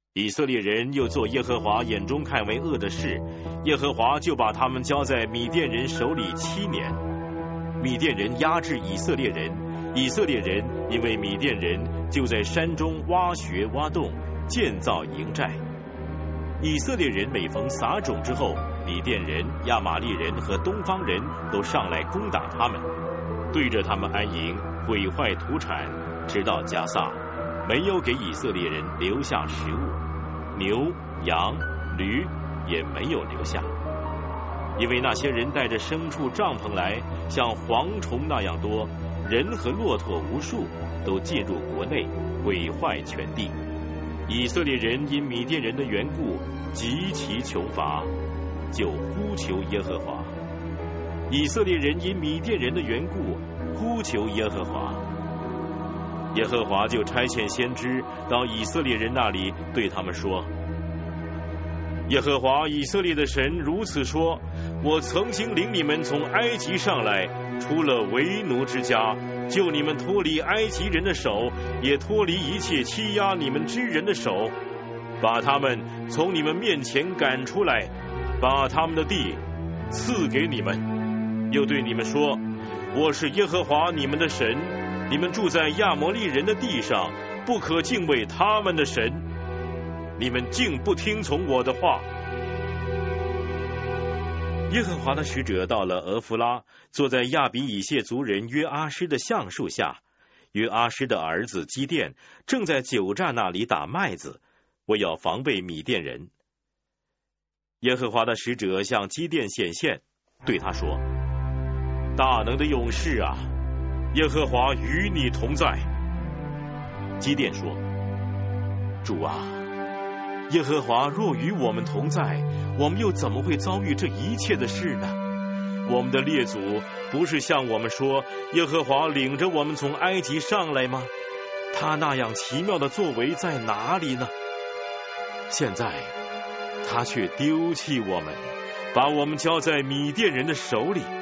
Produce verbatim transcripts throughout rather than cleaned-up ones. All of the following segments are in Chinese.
以色列人又做耶和华眼中看为恶的事，耶和华就把他们交在米甸人手里七年。米甸人压制以色列人，以色列人因为米甸人就在山中挖穴挖洞，建造营寨。以色列人每逢撒种之后，米甸人、亚玛力人和东方人都上来攻打他们，对着他们安营，毁坏土产，直到加萨，没有给以色列人留下食物，牛、羊、驴也没有留下，因为那些人带着牲畜、帐篷来，像蝗虫那样多，人和骆驼无数，都进入国内，毁坏全地。以色列人因米甸人的缘故极其穷乏，就呼求耶和华。以色列人因米甸人的缘故呼求耶和华，耶和华就差遣先知到以色列人那里，对他们说：耶和华以色列的神如此说，我曾经领你们从埃及上来，出了为奴之家，救你们脱离埃及人的手，也脱离一切欺压你们之人的手，把他们从你们面前赶出来，把他们的地赐给你们，又对你们说，我是耶和华你们的神，你们住在亚摩利人的地上，不可敬畏他们的神，你们竟不听从我的话。耶和华的使者到了俄弗拉，坐在亚比以谢族人约阿施的橡树下。约阿施的儿子基甸正在酒榨那里打麦子，我要防备米甸人。耶和华的使者向基甸显现，对他说：大能的勇士啊，耶和华与你同在。基甸说：主啊，耶和华若与我们同在，我们又怎么会遭遇这一切的事呢？我们的列祖不是向我们说，耶和华领着我们从埃及上来吗？他那样奇妙的作为在哪里呢？现在他却丢弃我们，把我们交在米甸人的手里。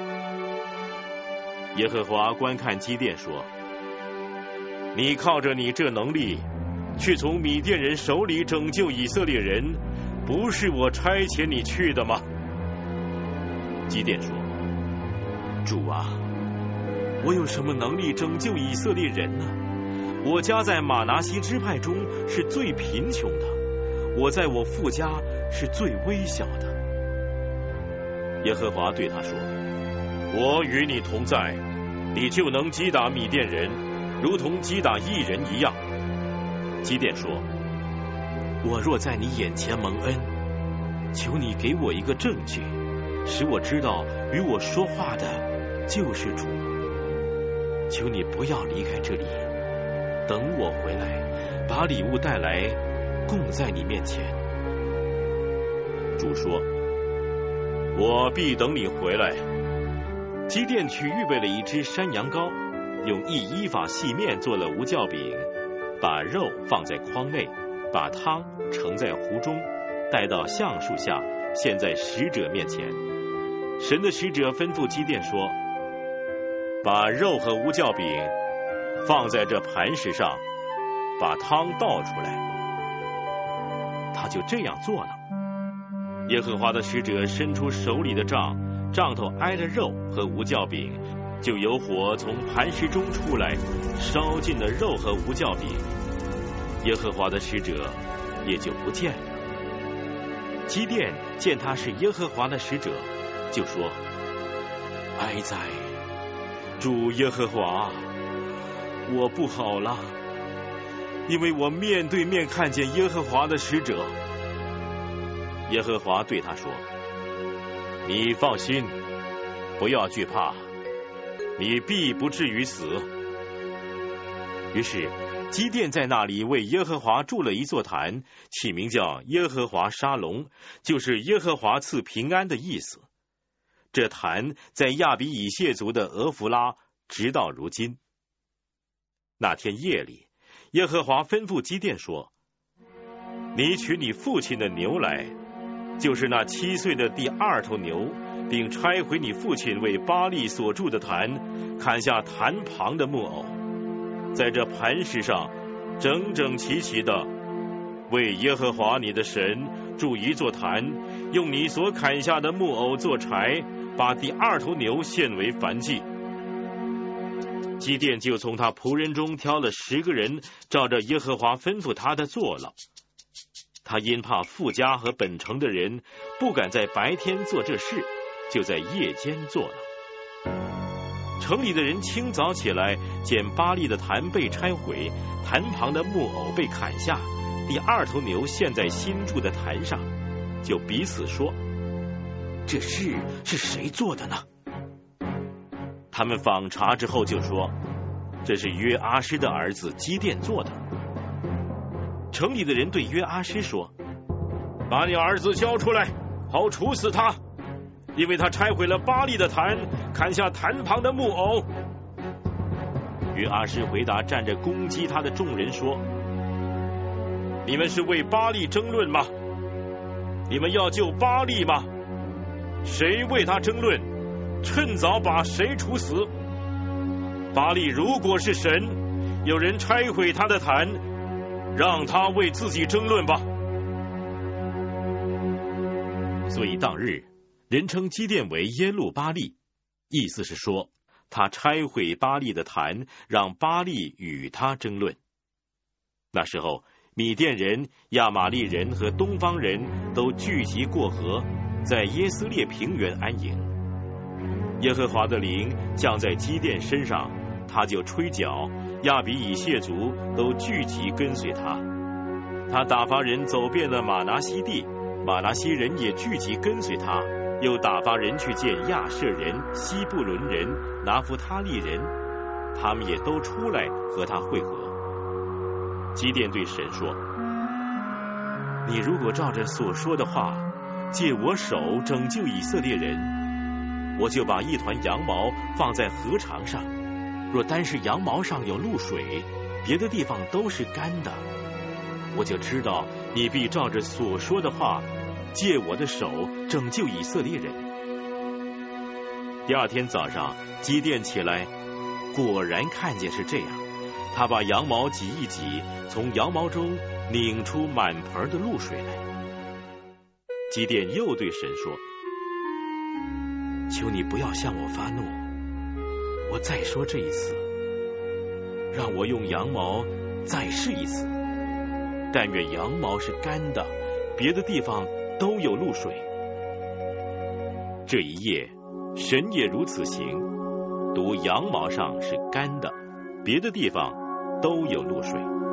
耶和华观看基甸说：你靠着你这能力去从米甸人手里拯救以色列人，不是我差遣你去的吗？基甸说：主啊，我有什么能力拯救以色列人呢？我家在马拿西支派中是最贫穷的，我在我父家是最微小的。耶和华对他说：我与你同在，你就能击打米甸人，如同击打一人一样。基甸说：我若在你眼前蒙恩，求你给我一个证据，使我知道与我说话的就是主。求你不要离开这里，等我回来，把礼物带来，供在你面前。主说：我必等你回来。基甸去预备了一只山羊羔，用一伊法细面做了无酵饼，把肉放在筐内，把汤盛在壶中，带到橡树下，献在使者面前。神的使者吩咐基甸说：把肉和无酵饼放在这磐石上，把汤倒出来。他就这样做了。耶和华的使者伸出手里的杖，杖头挨了肉和无酵饼，就有火从磐石中出来，烧尽了肉和无酵饼，耶和华的使者也就不见了。基甸见他是耶和华的使者，就说：哀哉，主耶和华，我不好了，因为我面对面看见耶和华的使者。耶和华对他说：你放心，不要惧怕，你必不至于死。于是基甸在那里为耶和华筑了一座坛，起名叫耶和华沙龙，就是耶和华赐平安的意思。这坛在亚比以谢族的俄弗拉，直到如今。那天夜里，耶和华吩咐基甸说：你取你父亲的牛来，就是那七岁的第二头牛，并拆毁你父亲为巴力所筑的坛，砍下坛旁的木偶，在这磐石上整整齐齐的为耶和华你的神筑一座坛，用你所砍下的木偶做柴，把第二头牛献为燔祭。基甸就从他仆人中挑了十个人，照着耶和华吩咐他的做了。他因怕富家和本城的人不敢在白天做这事，就在夜间做了。城里的人清早起来，见巴力的坛被拆毁，坛旁的木偶被砍下，第二头牛陷在新筑的坛上，就彼此说：这事是谁做的呢？他们访查之后就说：这是约阿施的儿子基甸做的。城里的人对约阿施说：把你儿子交出来，好处死他，因为他拆毁了巴力的坛，砍下坛旁的木偶。约阿施回答站着攻击他的众人说：你们是为巴力争论吗？你们要救巴力吗？谁为他争论，趁早把谁处死。巴力如果是神，有人拆毁他的坛，让他为自己争论吧。所以当日人称基甸为耶路巴力，意思是说他拆毁巴力的坛，让巴力与他争论。那时候米甸人、亚玛利人和东方人都聚集过河，在耶斯列平原安营。耶和华的灵降在基甸身上，他就吹角，亚比以谢族都聚集跟随他。他打发人走遍了马拿西地，马拿西人也聚集跟随他，又打发人去见亚设人、西布伦人、拿弗他利人，他们也都出来和他会合。基甸对神说：你如果照着所说的话，借我手拯救以色列人，我就把一团羊毛放在禾场上，若单是羊毛上有露水，别的地方都是干的，我就知道你必照着所说的话，借我的手拯救以色列人。第二天早上，基甸起来，果然看见是这样，他把羊毛挤一挤，从羊毛中拧出满盆的露水来。基甸又对神说：求你不要向我发怒，我再说这一次，让我用羊毛再试一次，但愿羊毛是干的，别的地方都有露水。这一夜神也如此行，独羊毛上是干的，别的地方都有露水。